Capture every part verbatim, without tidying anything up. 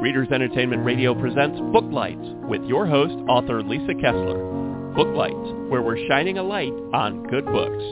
Readers Entertainment Radio presents Booklights with your host, author Lisa Kessler. Booklights, where we're shining a light on good books.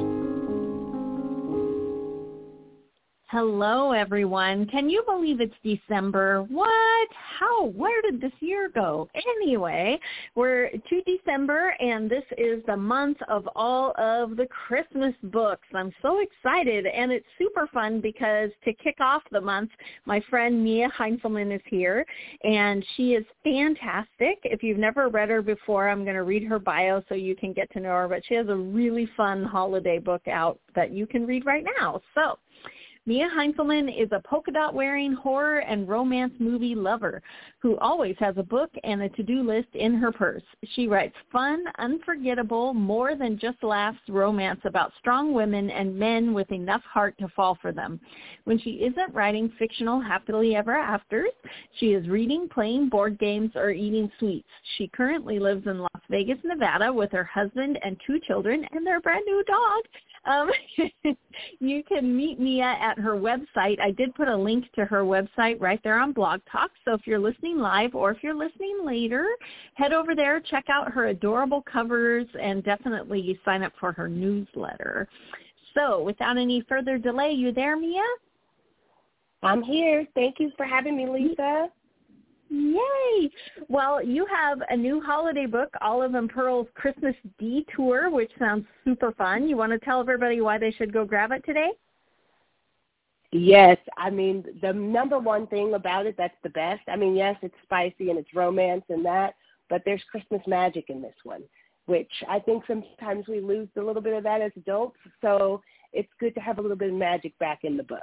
Hello, everyone. Can you believe it's December? What? How? Where did this year go? Anyway, we're to December, and this is the month of all of the Christmas books. I'm so excited, and it's super fun because to kick off the month, my friend Mia Heinzelman is here, and she is fantastic. If you've never read her before, I'm going to read her bio so you can get to know her, but she has a really fun holiday book out that you can read right now. So, Mia Heinzelman is a polka dot wearing horror and romance movie lover who always has a book and a to-do list in her purse. She writes fun, unforgettable, more than just laughs romance about strong women and men with enough heart to fall for them. When she isn't writing fictional happily ever afters, she is reading, playing board games, or eating sweets. She currently lives in Las Vegas, Nevada with her husband and two children and their brand new dog. Um, you can meet Mia at her website. I did put a link to her website right there on Blog Talk. So if you're listening live or if you're listening later, head over there, check out her adorable covers, and definitely sign up for her newsletter. So without any further delay, you there, Mia? I'm here. Thank you for having me, Lisa. Yay! Well, you have a new holiday book, Olive and Pearl's Christmas Detour, which sounds super fun. You want to tell everybody why they should go grab it today? Yes. I mean, the number one thing about it that's the best, I mean, yes, it's spicy and it's romance and that, but there's Christmas magic in this one, which I think sometimes we lose a little bit of that as adults. So it's good to have a little bit of magic back in the book.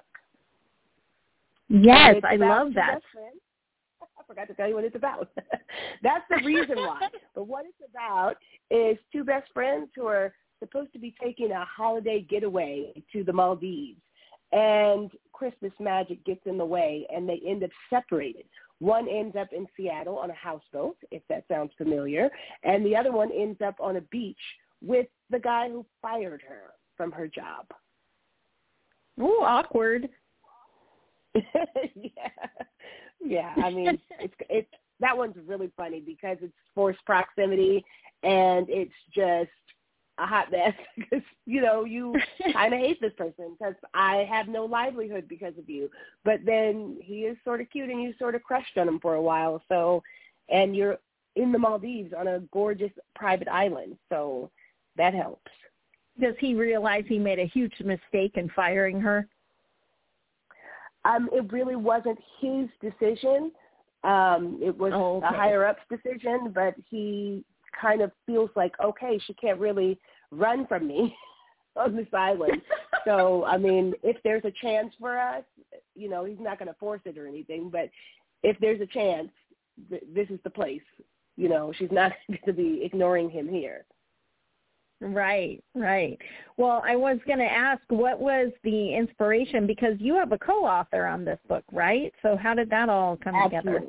Yes, I love that. I forgot to tell you what it's about. That's the reason why. But what it's about is two best friends who are supposed to be taking a holiday getaway to the Maldives. And Christmas magic gets in the way, and they end up separated. One ends up in Seattle on a houseboat, if that sounds familiar, and the other one ends up on a beach with the guy who fired her from her job. Ooh, awkward. yeah. Yeah, I mean, it's it's that one's really funny because it's forced proximity and it's just a hot mess because, you know, you kind of hate this person because I have no livelihood because of you. But then he is sort of cute and you sort of crushed on him for a while. So, and you're in the Maldives on a gorgeous private island. So that helps. Does he realize he made a huge mistake in firing her? Um, it really wasn't his decision. Um, it was oh, okay. a higher-up's decision, but he kind of feels like, okay, she can't really run from me on this island. So, I mean, if there's a chance for us, you know, he's not going to force it or anything, but if there's a chance, th- this is the place. You know, she's not going to be ignoring him here. Right, right. Well, I was going to ask, what was the inspiration? Because you have a co-author on this book, right? So how did that all come Absolutely. together?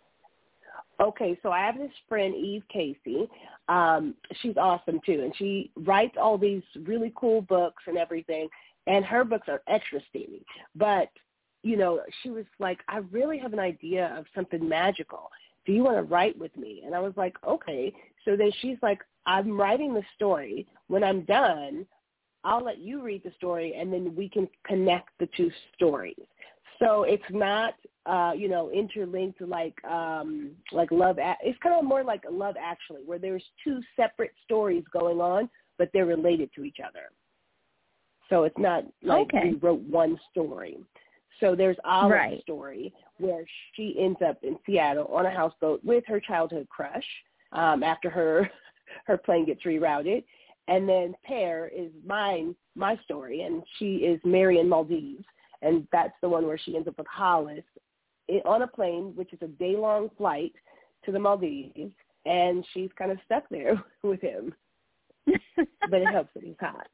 Okay, so I have this friend, Eve Casey. Um, she's awesome, too, and she writes all these really cool books and everything, and her books are extra steamy. But, you know, she was like, I really have an idea of something magical. Do you want to write with me? And I was like, okay. So then she's like, I'm writing the story. When I'm done, I'll let you read the story, and then we can connect the two stories. So it's not, uh, you know, interlinked like um, like Love. A- it's kind of more like Love Actually, where there's two separate stories going on, but they're related to each other. So it's not like okay. we wrote one story. So there's Olive's right. story where she ends up in Seattle on a houseboat with her childhood crush um, after her her plane gets rerouted. And then Pear is mine, my story, and she is Marion Maldives. And that's the one where she ends up with Hollis on a plane, which is a day-long flight to the Maldives, and she's kind of stuck there with him. But it helps that he's hot.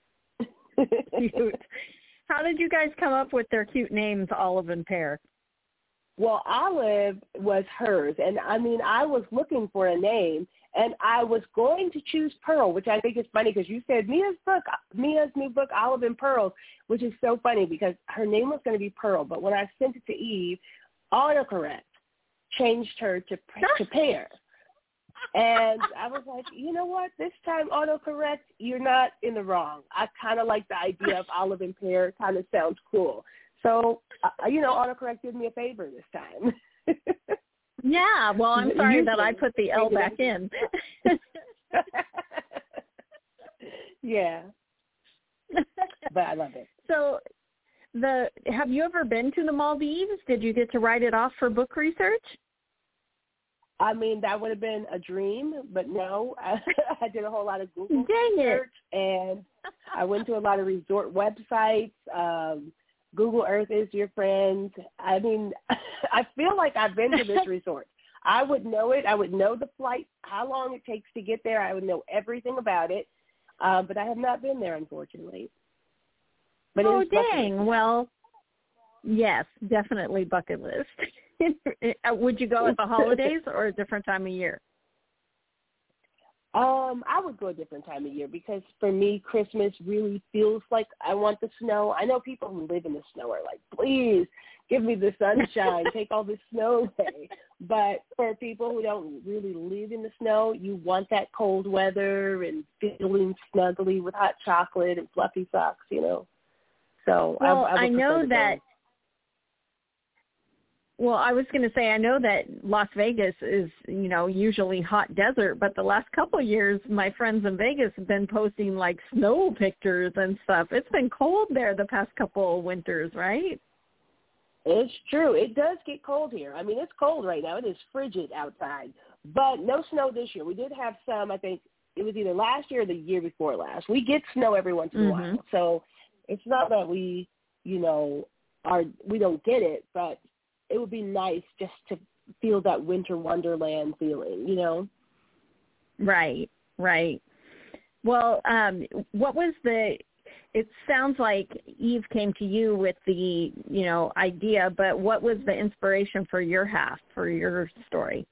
Cute. How did you guys come up with their cute names, Olive and Pear? Well, Olive was hers, and I mean, I was looking for a name, and I was going to choose Pearl, which I think is funny because you said Mia's book, Mia's new book, Olive and Pearl, which is so funny because her name was going to be Pearl, but when I sent it to Eve, autocorrect changed her to to Pear. And I was like, you know what? This time autocorrect, you're not in the wrong. I kind of like the idea of Olive and Pear. Kind of sounds cool. So, uh, you know, autocorrect did me a favor this time. Yeah, well, I'm sorry Usually, that I put the L back in. Yeah. But I love it. So, the have you ever been to the Maldives? Did you get to write it off for book research? I mean, that would have been a dream, but no. I, I did a whole lot of Google Dang research, it. and I went to a lot of resort websites. Um, Google Earth is your friend. I mean, I feel like I've been to this resort. I would know it. I would know the flight, how long it takes to get there. I would know everything about it, uh, but I have not been there, unfortunately. But oh, it is dang. Well, yes, definitely bucket list. Would you go at the holidays or a different time of year? Um, I would go a different time of year because for me, Christmas really feels like I want the snow. I know people who live in the snow are like, please give me the sunshine, take all the snow away. But for people who don't really live in the snow, you want that cold weather and feeling snuggly with hot chocolate and fluffy socks, you know. So well, I, I, I know that. Go. Well, I was going to say, I know that Las Vegas is, you know, usually hot desert, but the last couple of years, my friends in Vegas have been posting, like, snow pictures and stuff. It's been cold there the past couple of winters, right? It's true. It does get cold here. I mean, it's cold right now. It is frigid outside, but no snow this year. We did have some, I think it was either last year or the year before last. We get snow every once in a Mm-hmm. while. So it's not that we, you know, are we don't get it, but it would be nice just to feel that winter wonderland feeling, you know? Right, right. Well, um, what was the, it sounds like Eve came to you with the, you know, idea, but what was the inspiration for your half, for your story?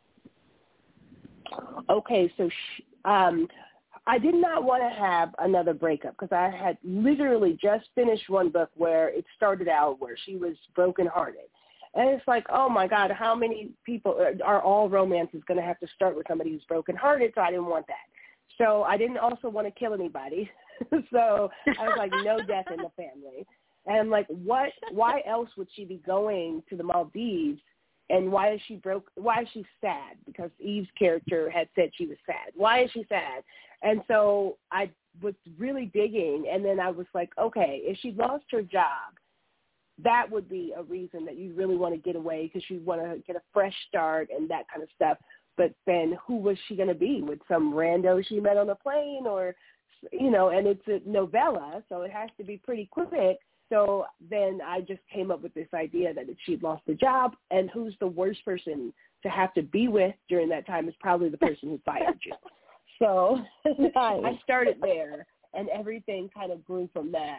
Okay, so sh- um, I did not want to have another breakup because I had literally just finished one book where it started out where she was brokenhearted. And it's like, oh, my God, how many people are all romances going to have to start with somebody who's brokenhearted? So I didn't want that. So I didn't also want to kill anybody. So I was like, no death in the family. And I'm like, what? Why else would she be going to the Maldives? And why is she broke? Why is she sad? Because Eve's character had said she was sad. Why is she sad? And so I was really digging. And then I was like, okay, if she lost her job, that would be a reason that you really want to get away because you want to get a fresh start and that kind of stuff. But then who was she going to be? With some rando she met on a plane or, you know, and it's a novella, so it has to be pretty quick. So then I just came up with this idea that if she'd lost the job, and who's the worst person to have to be with during that time is probably the person who fired you. So I started there, and everything kind of grew from that.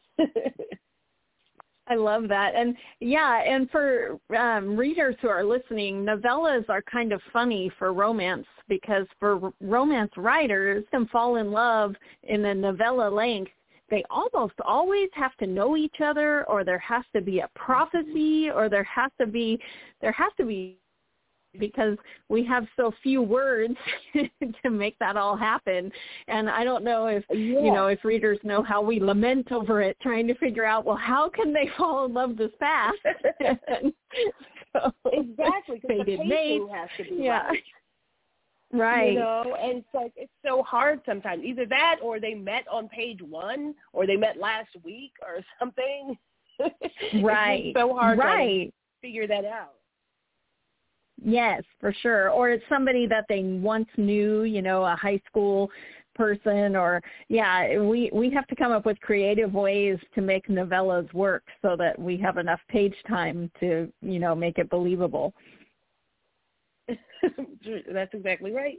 I love that. And, yeah, and for um, readers who are listening, novellas are kind of funny for romance because for romance writers to fall in love in a novella length, they almost always have to know each other, or there has to be a prophecy, or there has to be, there has to be, because we have so few words to make that all happen. And I don't know if, yeah. you know, if readers know how we lament over it, trying to figure out, well, how can they fall in love this fast? so exactly, because the pacing mate. has to be yeah. right. Right. You know, and it's like, it's so hard sometimes. Either that or they met on page one or they met last week or something. Right. It's so hard right. to figure that out. Yes, for sure. Or it's somebody that they once knew, you know, a high school person or, yeah, we, we have to come up with creative ways to make novellas work so that we have enough page time to, you know, make it believable. That's exactly right.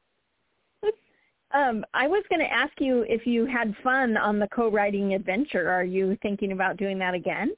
Um, I was going to ask you if you had fun on the co-writing adventure. Are you thinking about doing that again?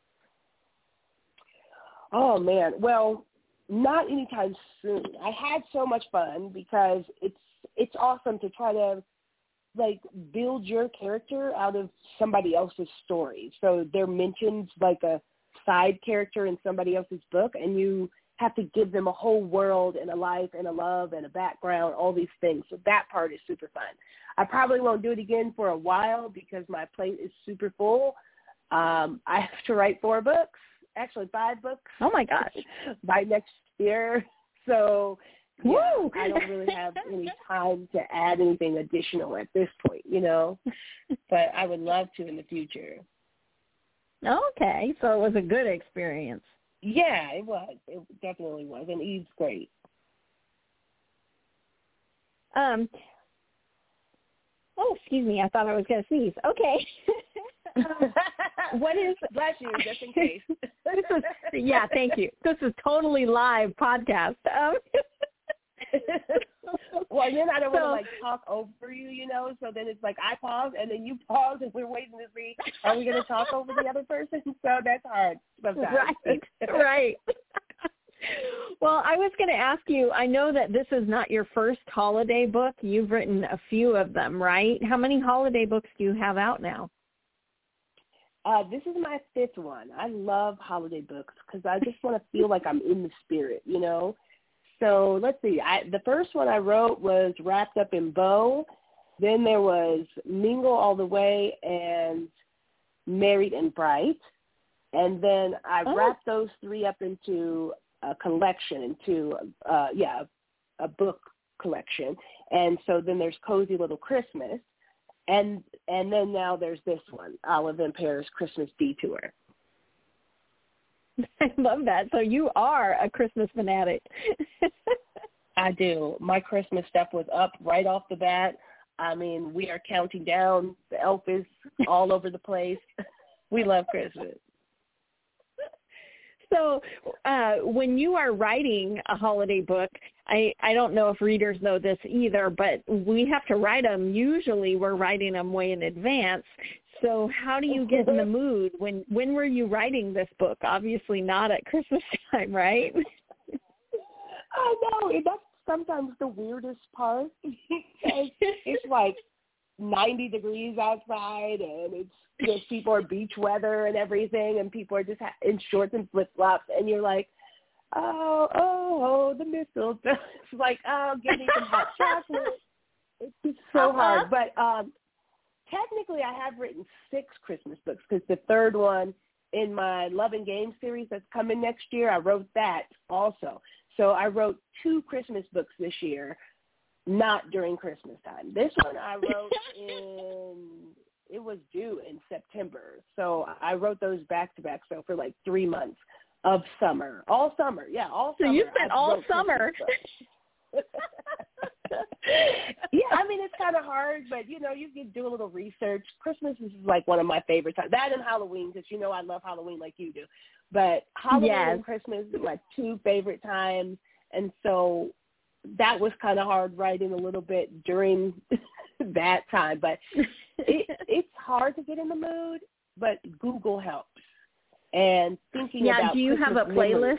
Oh, man. Well, not anytime soon. I had so much fun because it's it's awesome to try to, like, build your character out of somebody else's story. So they're mentioned like a side character in somebody else's book, and you have to give them a whole world and a life and a love and a background, all these things. So that part is super fun. I probably won't do it again for a while because my plate is super full. Um, I have to write four books, actually five books. Oh, my gosh. by next year. So yeah, Woo! I don't really have any time to add anything additional at this point, you know, but I would love to in the future. Okay, so it was a good experience. Yeah, it was. It definitely was, and Eve's great. Um. Oh, excuse me. I thought I was going to sneeze. Okay. What is? Bless you, just in case. This is, yeah, thank you. This is totally live podcast. Um, well, then I don't so, want to like talk over you, you know. So then it's like I pause and then you pause, and we're waiting to see are we going to talk over the other person? So that's hard sometimes. Right. Right. Well, I was going to ask you, I know that this is not your first holiday book. You've written a few of them, right? How many holiday books do you have out now? Uh, this is my fifth one. I love holiday books because I just want to feel like I'm in the spirit, you know. So let's see. I, the first one I wrote was Wrapped Up in Bow. Then there was Mingle All the Way and Married and Bright. And then I oh. wrapped those three up into a collection, into, uh, yeah, a book collection. And so then there's Cozy Little Christmas. And and then now there's this one, Olive and Pear's Christmas Detour. I love that. So you are a Christmas fanatic. I do. My Christmas stuff was up right off the bat. I mean, we are counting down. The elf is all over the place. We love Christmas. So uh, when you are writing a holiday book, I, I don't know if readers know this either, but we have to write them. Usually we're writing them way in advance. So how do you get in the mood? When when were you writing this book? Obviously not at Christmas time, right? I know. That's sometimes the weirdest part. It's like ninety degrees outside, and it's just people are beach weather and everything, and people are just ha- in shorts and flip flops, and you're like, oh, oh, oh, the mistletoe. It's like, oh, give me some hot chocolate. It's just so uh-huh. hard. But um, technically, I have written six Christmas books because the third one in my Love and Games series that's coming next year, I wrote that also. So I wrote two Christmas books this year, not during Christmas time. This one I wrote in, it was due in September. So I wrote those back to back. So for like three months of summer, all summer. Yeah, all so summer. So you spent I all summer. Yeah, I mean, it's kind of hard, but, you know, you can do a little research. Christmas is like one of my favorite times. That and Halloween, because, you know, I love Halloween like you do. But Halloween yes. and Christmas are my two favorite times. And so that was kind of hard writing a little bit during that time. But it, it's hard to get in the mood, but Google helps. And thinking yeah, about do you Christmas have a playlist? memories,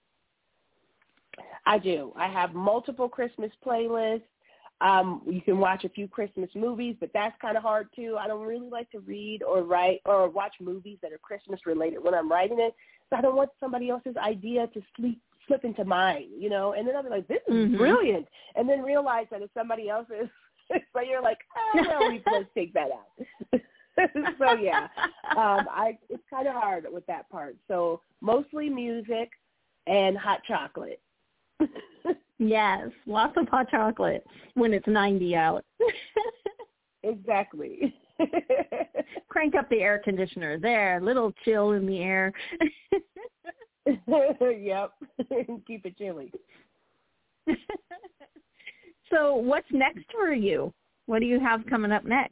I do. I have multiple Christmas playlists. Um, you can watch a few Christmas movies, but that's kind of hard too. I don't really like to read or write or watch movies that are Christmas related when I'm writing it. So I don't want somebody else's idea to sleep, slip into mine, you know. And then I'll be like, this is mm-hmm. brilliant. And then realize that it's somebody else's. So you're like, oh, no, let's take that out. So, yeah, um, I it's kind of hard with that part. So mostly music and hot chocolate. Yes, lots of hot chocolate when it's ninety out. Exactly. Crank up the air conditioner there, a little chill in the air. Yep, keep it chilly. So what's next for you? What do you have coming up next?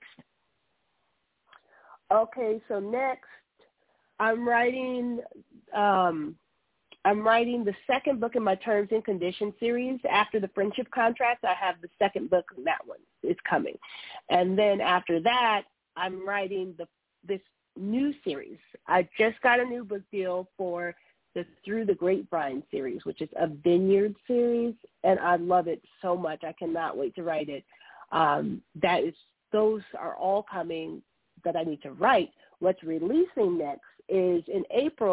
Okay, so next I'm writing um, I'm writing the second book in my Terms and Conditions series. After the Friendship Contract, I have the second book, and that one is coming. And then after that, I'm writing the this new series. I just got a new book deal for the Through the Grapevine series, which is a vineyard series, and I love it so much. I cannot wait to write it. Um, that is, those are all coming that I need to write. What's releasing next is in April,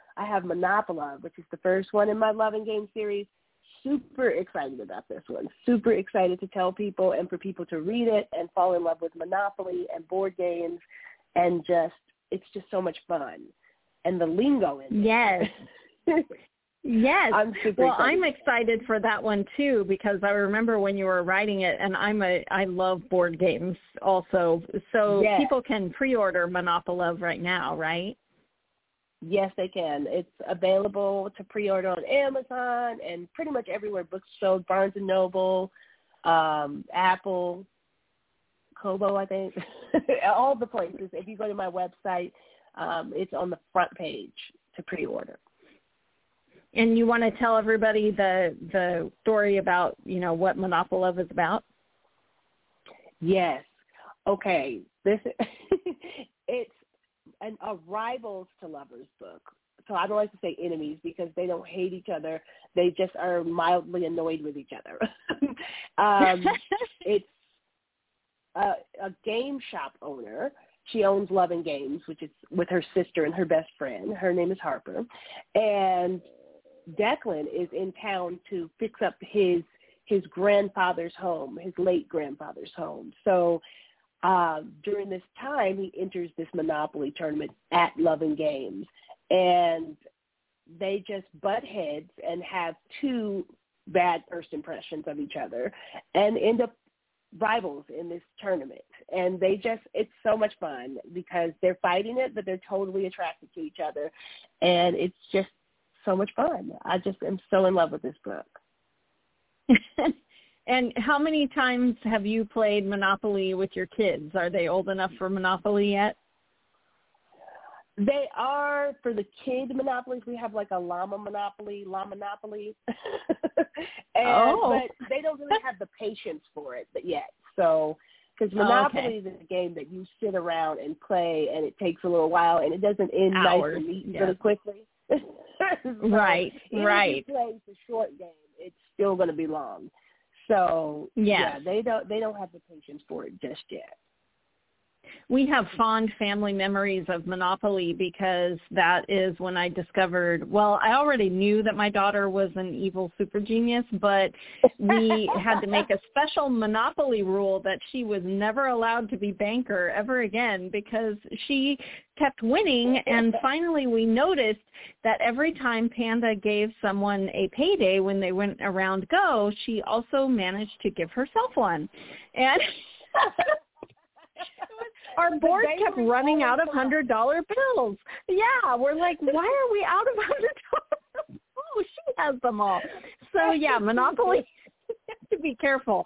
I have Monopoly, which is the first one in my Love and Game series. Super excited about this one. Super excited to tell people and for people to read it and fall in love with Monopoly and board games, and just it's just so much fun. And the lingo in it. Yes. Yes. I'm super well, excited. I'm excited for that one too, because I remember when you were writing it, and I'm a I love board games also. So yes. people can pre-order Monopoly right now, right? Yes, they can. It's available to pre-order on Amazon and pretty much everywhere books sold, Barnes and Noble, um, Apple, Kobo, I think, all the places. If you go to my website, um, it's on the front page to pre-order. And you want to tell everybody the the story about, you know, what Monopoly is about? Yes. Okay. This it's an, a rivals to lovers book. So I don't like to say enemies because they don't hate each other. They just are mildly annoyed with each other. um, it's a, a game shop owner. She owns Love and Games, which is with her sister and her best friend. Her name is Harper. And Declan is in town to fix up his his grandfather's home, his late grandfather's home. So uh, during this time, he enters this Monopoly tournament at Love and Games, and they just butt heads and have two bad first impressions of each other and end up rivals in this tournament. And they just, it's so much fun because they're fighting it, but they're totally attracted to each other. And it's just so much fun. I just am so in love with this book. And how many times have you played Monopoly with your kids? Are they old enough for Monopoly yet? They are, for the kid Monopolies, we have like a llama Monopoly, llama Monopoly. and, oh. But they don't really have the patience for it yet. So, because Monopoly oh, okay. is a game that you sit around and play, and it takes a little while, and it doesn't end Hours, nice and neat yes. really quickly. so right, right. If you play the short game, it's still going to be long. So yes. yeah, they don't they don't have the patience for it just yet. We have fond family memories of Monopoly because that is when I discovered, well, I already knew that my daughter was an evil super genius, but we had to make a special Monopoly rule that she was never allowed to be banker ever again because she kept winning. And finally we noticed that every time Panda gave someone a payday when they went around go, she also managed to give herself one. And our board kept running out of one hundred dollar bills. Yeah, we're like, why are we out of one hundred dollar bills? Oh, she has them all. So, yeah, Monopoly, you have to be careful.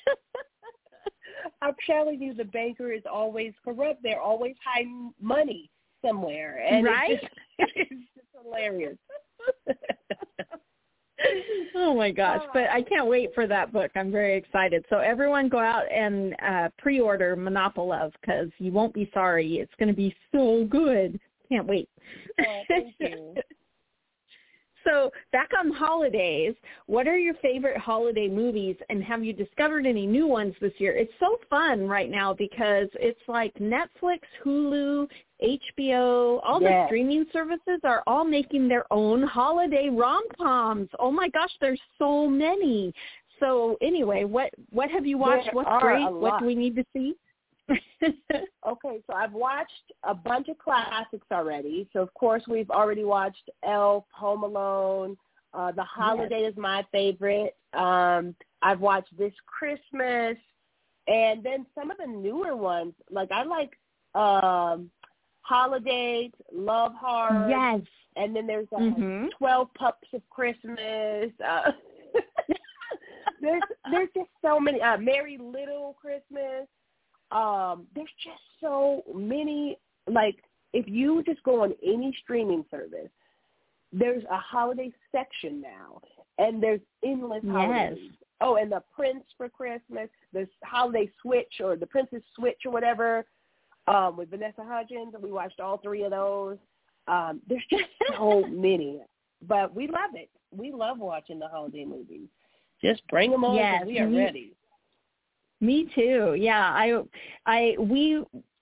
I'm telling you, the banker is always corrupt. They're always hiding money somewhere. And right? It's just, it's just hilarious. Oh, my gosh. But I can't wait for that book. I'm very excited. So everyone go out and uh, pre-order Monopoly because you won't be sorry. It's going to be so good. Can't wait. Oh, thank you. So back on holidays, what are your favorite holiday movies, and have you discovered any new ones this year? It's so fun right now because it's like Netflix, Hulu, H B O, all yes. the streaming services are all making their own holiday rom-coms. Oh, my gosh, there's so many. So anyway, what, what have you watched? There What's great? What lot. do we need to see? Okay, so I've watched a bunch of classics already. So, of course, we've already watched Elf, Home Alone. Uh, the Holiday yes. is my favorite. Um, I've watched This Christmas. And then some of the newer ones, like I like um, Holidays, Love Hard. Yes. And then there's uh, mm-hmm. twelve Pups of Christmas. Uh, there's, there's just so many. Uh, Merry Little Christmas. Um, there's just so many, like, if you just go on any streaming service, there's a holiday section now, and there's endless yes. holidays. Oh, and the Prince for Christmas, the Holiday Switch or the Princess Switch or whatever, um, with Vanessa Hudgens, and we watched all three of those. Um, there's just so many, but we love it. We love watching the holiday movies. Just bring them on because yes. we are ready. Me too. Yeah, I, I, we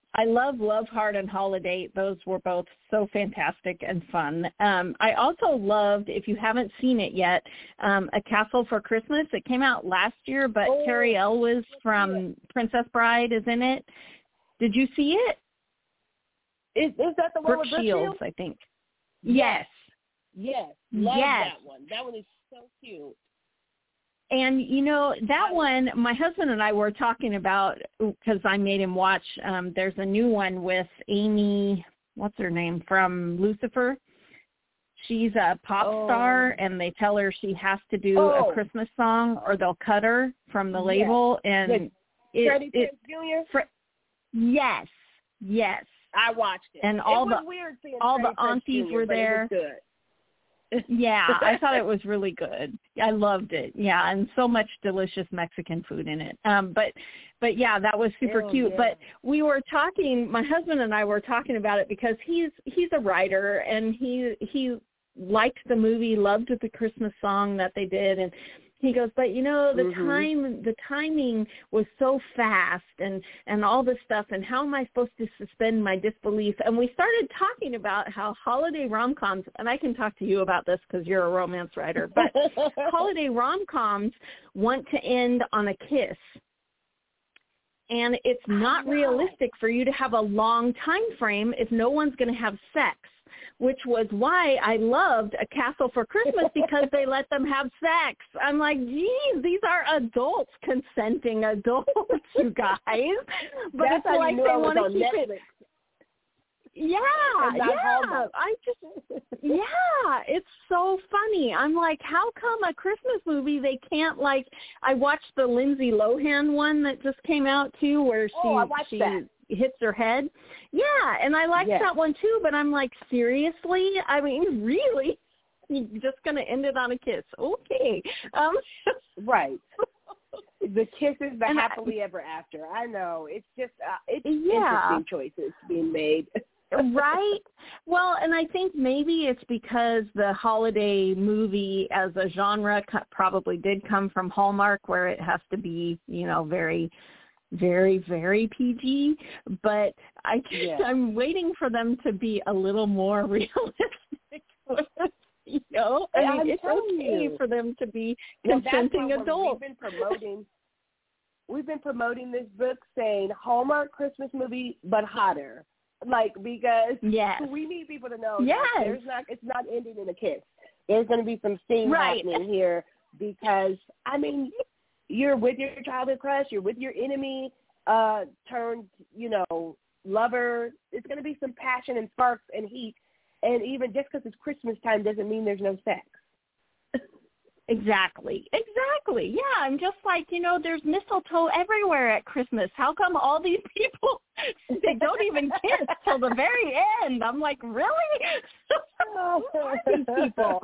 I love Love, Heart, and Holiday. Those were both so fantastic and fun. Um, I also loved, if you haven't seen it yet, um, A Castle for Christmas. It came out last year, but oh, Carrie Elwes from Princess Bride is in it. Did you see it? Is, is that the one Brooke with Brooke Shields, Shields? I think. Yes. Yes. Love yes. that one. That one is so cute. And, you know, that one, my husband and I were talking about, because I made him watch, um, there's a new one with Amy, what's her name, from Lucifer. She's a pop oh. star, and they tell her she has to do oh. a Christmas song or they'll cut her from the label. Yes. And with it, Freddie it, Prinze Junior? Fre- yes, yes. I watched it. And it all was the weird seeing all Freddie the aunties Junior, were there. It was good. Yeah, I thought it was really good. I loved it. Yeah, and so much delicious Mexican food in it. Um, but, but yeah, that was super Ew, cute. yeah. But we were talking. My husband and I were talking about it because he's he's a writer and he he liked the movie, loved the Christmas song that they did, and he goes, but you know, the mm-hmm. time, the timing was so fast, and and all this stuff, and how am I supposed to suspend my disbelief? And we started talking about how holiday rom-coms, and I can talk to you about this because you're a romance writer, but holiday rom-coms want to end on a kiss. And it's not realistic for you to have a long time frame if no one's going to have sex, which was why I loved A Castle for Christmas, because they let them have sex. I'm like, geez, these are adults, consenting adults, you guys. But That's it's how like you knew they I was want to on keep Netflix. it. Yeah, yeah. Hallmark. I just, yeah, it's so funny. I'm like, how come a Christmas movie they can't, like, I watched the Lindsay Lohan one that just came out too, where she oh, I watched she that. hits her head. Yeah, and I liked yes. that one too, but I'm like, seriously? I mean, really? You're just going to end it on a kiss. Okay. Um, right. The kiss is the and happily I, ever after. I know. It's just, uh, it's yeah. interesting choices being made. Right? Well, and I think maybe it's because the holiday movie as a genre probably did come from Hallmark, where it has to be, you know, very, very, very P G. But I, yeah. I'm waiting for them to be a little more realistic. You know, I mean, I'm it's okay you. for them to be well, consenting that's adults. We've been promoting. We've been promoting this book saying Hallmark Christmas movie, but hotter. Like, because yes. we need people to know yes. that there's not, it's not ending in a kiss. There's going to be some scenes right. happening here because, I mean, you're with your childhood crush, you're with your enemy, uh, turned, you know, lover. It's going to be some passion and sparks and heat. And even just because it's Christmas time doesn't mean there's no sex. Exactly. Exactly. Yeah, I'm just like, you know, there's mistletoe everywhere at Christmas. How come all these people, they don't even kiss till the very end? I'm like, really? Who are these people?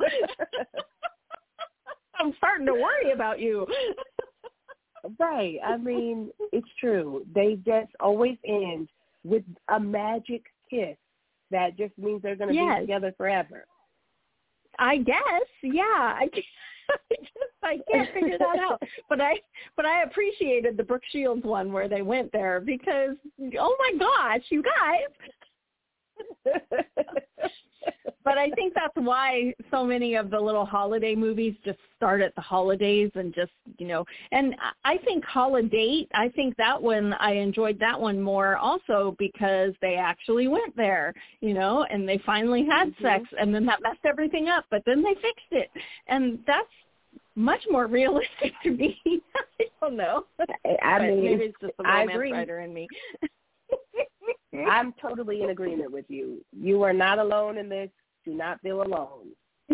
I'm starting to worry about you. Right. I mean, it's true. They just always end with a magic kiss that just means they're going to yes. be together forever. I guess, yeah. I guess. I just I can't figure that out. But I but I appreciated the Brooke Shields one where they went there because, oh my gosh, you guys. But I think that's why so many of the little holiday movies just start at the holidays and just, you know, and I think Holiday, I think that one, I enjoyed that one more also because they actually went there, you know, and they finally had mm-hmm. sex, and then that messed everything up, but then they fixed it. And that's much more realistic to me. I don't know. I mean, maybe it's just the romance writer in me. I'm totally in agreement with you. You are not alone in this. Do not feel alone.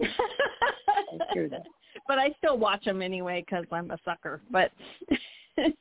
But I still watch them anyway because I'm a sucker. But I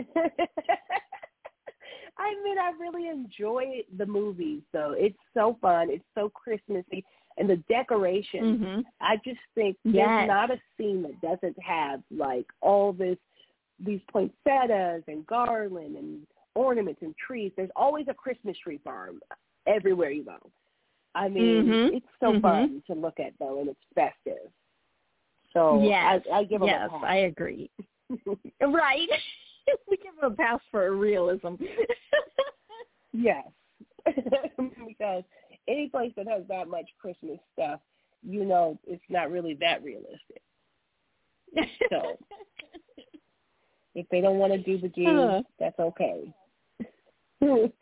mean, I really enjoy the movies, though. It's so fun. It's so Christmassy. And the decorations, mm-hmm. I just think yes. there's not a scene that doesn't have, like, all this, these poinsettias and garland and ornaments and trees. There's always a Christmas tree farm everywhere you go. I mean, mm-hmm. it's so mm-hmm. fun to look at, though, and it's festive. So yes. I, I give them yes, a pass. I agree. Right. We give them a pass for realism. Yes. Because any place that has that much Christmas stuff, you know, it's not really that realistic. So if they don't want to do the G, huh. that's okay. Do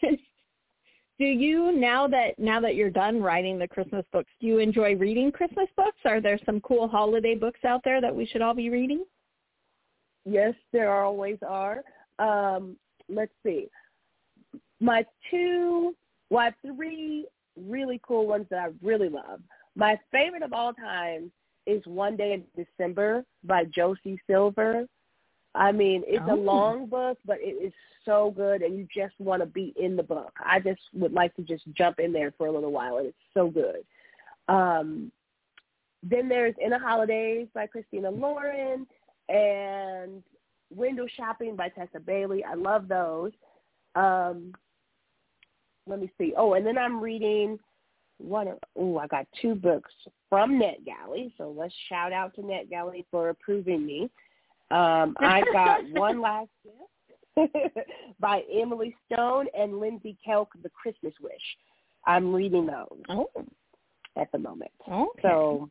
you, now that now that you're done writing the Christmas books, do you enjoy reading Christmas books? Are there some cool holiday books out there that we should all be reading? Yes, there always are. Um, let's see. My two, well, I have three really cool ones that I really love. My favorite of all time is One Day in December by Josie Silver. I mean, it's oh. a long book, but it is so good, and you just want to be in the book. I just would like to just jump in there for a little while, and it's so good. Um, then there's In the Holidays by Christina Lauren and Window Shopping by Tessa Bailey. I love those. Um, let me see. Oh, and then I'm reading one. Oh, I got two books from NetGalley, so let's shout out to NetGalley for approving me. Um, I got One Last Gift by Emily Stone and Lindsay Kelk, The Christmas Wish. I'm reading those oh. at the moment. Okay. So,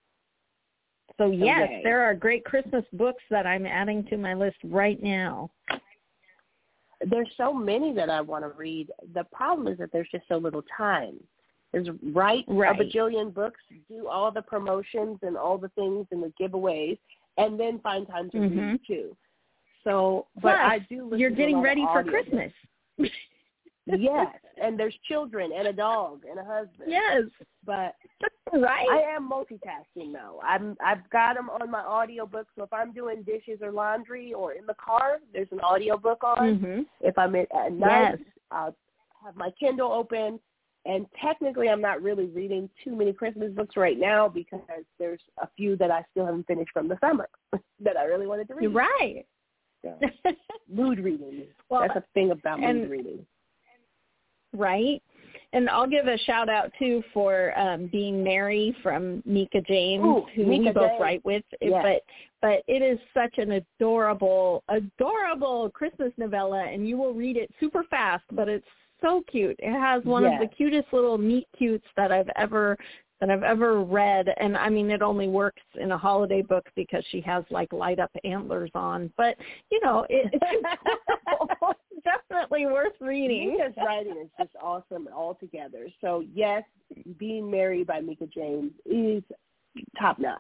so yes, okay. there are great Christmas books that I'm adding to my list right now. There's so many that I want to read. The problem is that there's just so little time. There's write right. a bajillion books, do all the promotions and all the things and the giveaways, and then find time to mm-hmm. read too. So, but Plus, I do listen you're getting to a lot ready of for Christmas. Yes, and there's children and a dog and a husband. Yes, but right. I am multitasking though. I'm I've got them on my audiobook. So if I'm doing dishes or laundry or in the car, there's an audiobook on. Mm-hmm. If I'm at, at night, yes. I'll have my Kindle open. And technically, I'm not really reading too many Christmas books right now because there's a few that I still haven't finished from the summer that I really wanted to read. You're right. So, mood reading. Well, that's a thing about and, mood reading. Right. And I'll give a shout out too for um, Being Merry from Mika James, Ooh, who Mika we both James. write with. Yes. But but it is such an adorable, adorable Christmas novella, and you will read it super fast. But it's so cute. It has one yes. of the cutest little meet cutes that I've ever that I've ever read. And I mean, it only works in a holiday book because she has like light up antlers on. But you know, it, it's definitely worth reading. Mika's writing is just awesome altogether. So yes, Being Merry by Mika James is top notch.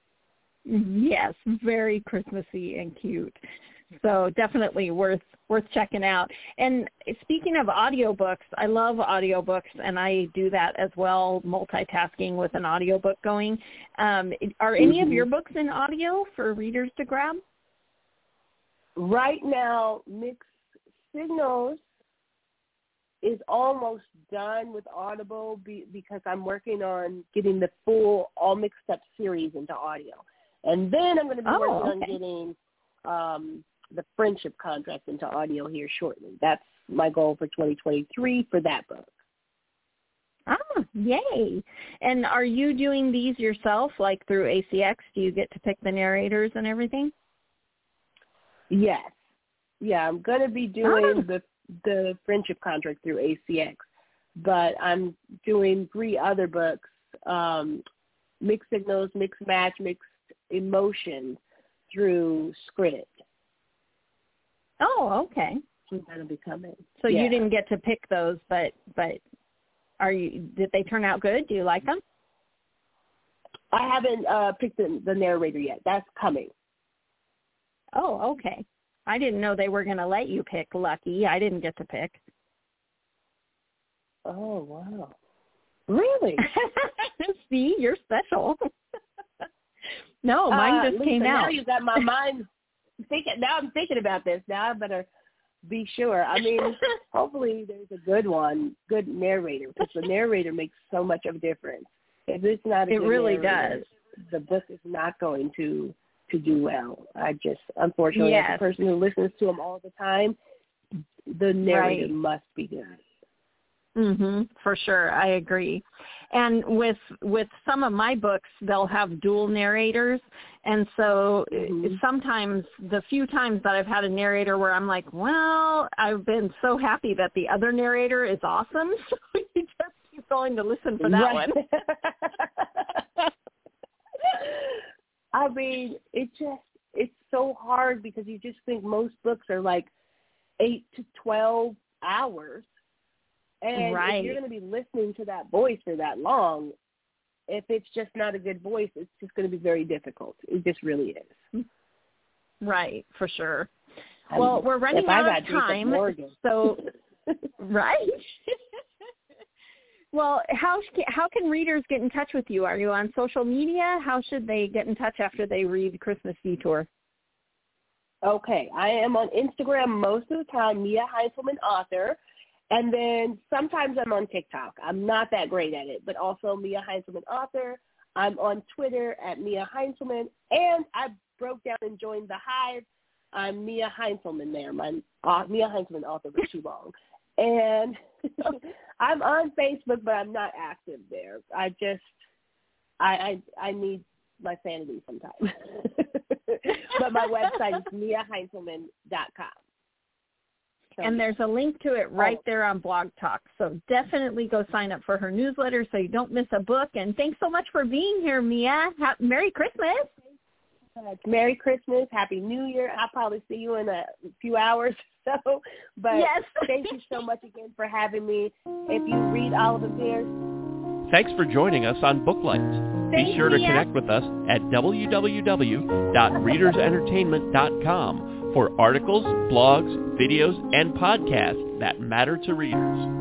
Yes, very Christmassy and cute. So definitely worth worth checking out. And speaking of audiobooks, I love audiobooks, and I do that as well, multitasking with an audiobook going. Um, are any mm-hmm. of your books in audio for readers to grab? Right now, Mixed Signals is almost done with Audible be, because I'm working on getting the full All Mixed Up series into audio. And then I'm going to be oh, working okay. on getting um, the Friendship Contract into audio here shortly. That's my goal for twenty twenty-three for that book. Ah, yay. And are you doing these yourself, like through A C X? Do you get to pick the narrators and everything? Yes. Yeah, I'm going to be doing ah. the the Friendship Contract through A C X, but I'm doing three other books, um, Mixed Signals, Mixed Match, Mixed Emotions through Script. Oh, okay. So that'll be coming. So yeah. you didn't get to pick those, but but are you? Did they turn out good? Do you like them? I haven't uh, picked the, the narrator yet. That's coming. Oh, okay. I didn't know they were going to let you pick, Lucky. I didn't get to pick. Oh, wow. Really? See, you're special. No, mine uh, just Lisa, came out. Now you got my mind thinking. Now I'm thinking about this. Now I better be sure. I mean, hopefully there's a good one, good narrator, because the narrator makes so much of a difference. If it's not a it good really narrator, does. The book is not going to to do well. I just, unfortunately, yes. as a person who listens to them all the time, the narrator right. must be good. Mhm, for sure. I agree. And with with some of my books, they'll have dual narrators. And so mm-hmm. sometimes, the few times that I've had a narrator where I'm like, well, I've been so happy that the other narrator is awesome. So you just keep going to listen for that right. one. I mean, it just, it's so hard because you just think most books are like eight to twelve hours. And right. if you're going to be listening to that voice for that long, if it's just not a good voice, it's just going to be very difficult. It just really is. Right, for sure. I well, mean, we're running out of time, so right. Well, how how can readers get in touch with you? Are you on social media? How should they get in touch after they read Christmas Detour? Okay, I am on Instagram most of the time, Mia Heinzelman Author. And then sometimes I'm on TikTok. I'm not that great at it, but also Mia Heinzelman Author. I'm on Twitter at Mia Heinzelman. And I broke down and joined the Hive. I'm Mia Heinzelman there. My uh, Mia Heinzelman Author was too long. And I'm on Facebook, but I'm not active there. I just, I I, I need my sanity sometimes. But my website is mia heinzelman dot com. And there's a link to it right there on Blog Talk. So definitely go sign up for her newsletter so you don't miss a book. And thanks so much for being here, Mia. Ha- Merry Christmas. Merry Christmas. Happy New Year. I'll probably see you in a few hours or so. But yes. Thank you so much again for having me. If you read Oliver Pierce. Thanks for joining us on Booklight. Thanks, Be sure Mia. to connect with us at w w w dot readers entertainment dot com for articles, blogs, videos, and podcasts that matter to readers.